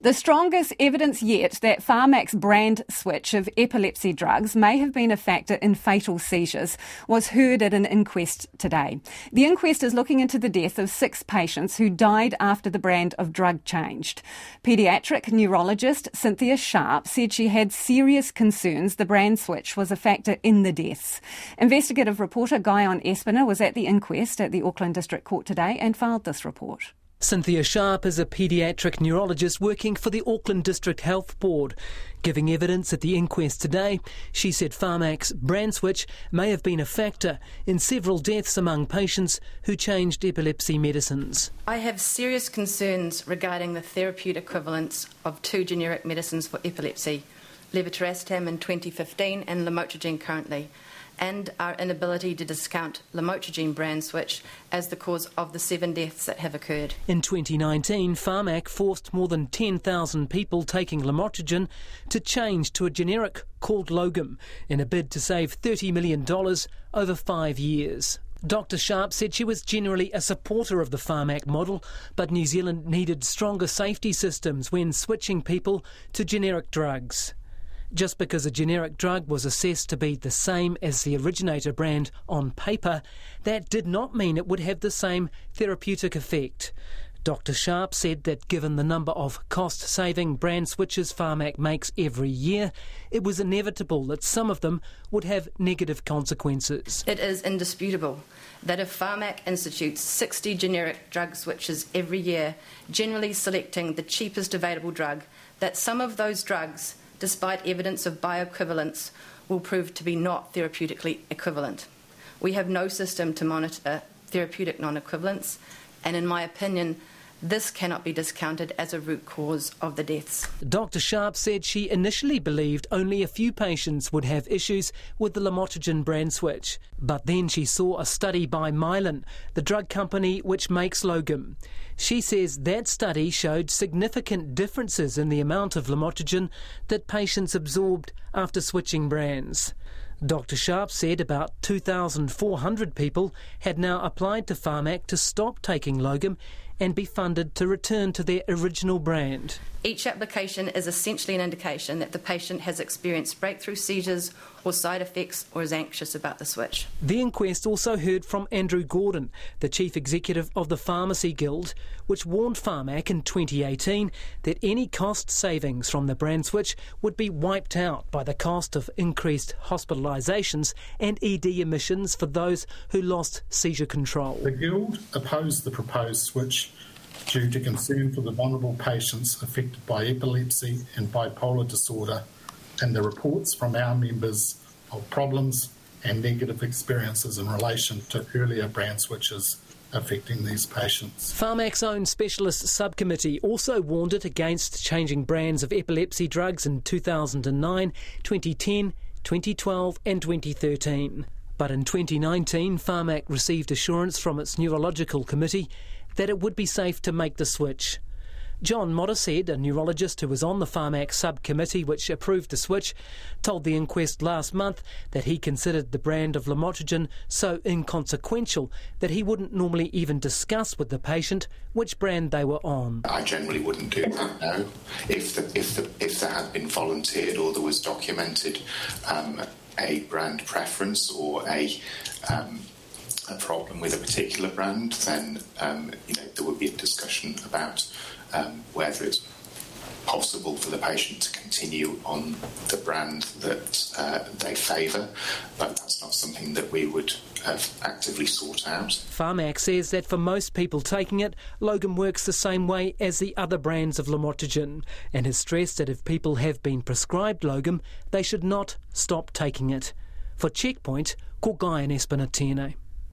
The strongest evidence yet that Pharmac's brand switch of epilepsy drugs may have been a factor in fatal seizures was heard at an inquest today. The inquest is looking into the death of 6 patients who died after the brand of drug changed. Paediatric neurologist Cynthia Sharp said she had serious concerns the brand switch was a factor in the deaths. Investigative reporter Guyon Espiner was at the inquest at the Auckland District Court today and filed this report. Cynthia Sharp is a paediatric neurologist working for the Auckland District Health Board. Giving evidence at the inquest today, she said Pharmac's brand switch may have been a factor in several deaths among patients who changed epilepsy medicines. I have serious concerns regarding the therapeutic equivalence of 2 generic medicines for epilepsy, levetiracetam in 2015 and lamotrigine currently, and our inability to discount lamotrigine brand switch as the cause of the 7 deaths that have occurred. In 2019, Pharmac forced more than 10,000 people taking lamotrigine to change to a generic called Logum in a bid to save $30 million over 5 years. Dr Sharp said she was generally a supporter of the Pharmac model, but New Zealand needed stronger safety systems when switching people to generic drugs. Just because a generic drug was assessed to be the same as the originator brand on paper, that did not mean it would have the same therapeutic effect. Dr Sharp said that given the number of cost-saving brand switches Pharmac makes every year, it was inevitable that some of them would have negative consequences. It is indisputable that if Pharmac institutes 60 generic drug switches every year, generally selecting the cheapest available drug, that some of those drugs, despite evidence of bioequivalence, will prove to be not therapeutically equivalent. We have no system to monitor therapeutic non-equivalence, and in my opinion, this cannot be discounted as a root cause of the deaths. Dr Sharp said she initially believed only a few patients would have issues with the lamotrigine brand switch. But then she saw a study by Mylan, the drug company which makes Logum. She says that study showed significant differences in the amount of lamotrigine that patients absorbed after switching brands. Dr Sharp said about 2,400 people had now applied to Pharmac to stop taking Logum and be funded to return to their original brand. Each application is essentially an indication that the patient has experienced breakthrough seizures or side effects or is anxious about the switch. The inquest also heard from Andrew Gordon, the Chief Executive of the Pharmacy Guild, which warned Pharmac in 2018 that any cost savings from the brand switch would be wiped out by the cost of increased hospitalisations and ED admissions for those who lost seizure control. The Guild opposed the proposed switch due to concern for the vulnerable patients affected by epilepsy and bipolar disorder, and the reports from our members of problems and negative experiences in relation to earlier brand switches affecting these patients. Pharmac's own specialist subcommittee also warned it against changing brands of epilepsy drugs in 2009, 2010, 2012 and 2013. But in 2019, Pharmac received assurance from its neurological committee that it would be safe to make the switch. John Mottershead, a neurologist who was on the Pharmac subcommittee which approved the switch, told the inquest last month that he considered the brand of lamotrigine so inconsequential that he wouldn't normally even discuss with the patient which brand they were on. I generally wouldn't do that, no. If there had been volunteered or there was documented a brand preference or a problem with a particular brand, then there would be a discussion about whether it's possible for the patient to continue on the brand that they favour, but that's not something that we would have actively sought out. Pharmac says that for most people taking it, Logum works the same way as the other brands of lamotrigine, and has stressed that if people have been prescribed Logum, they should not stop taking it. For Checkpoint, ko Guyon Espiner tēnei.